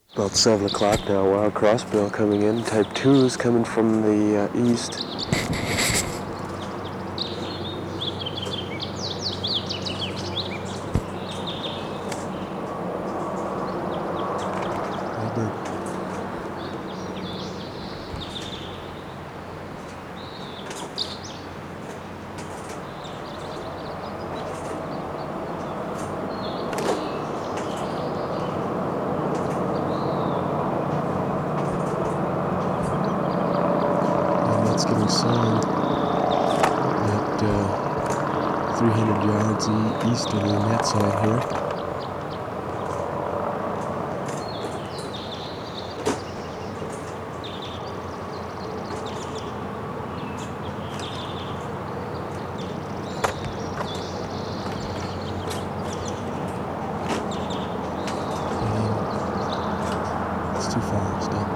About 7 o'clock now. Wild crossbill coming in. Type 2s coming from the east. That's getting signed at 300 yards east of the net side here. It's too far. Stop.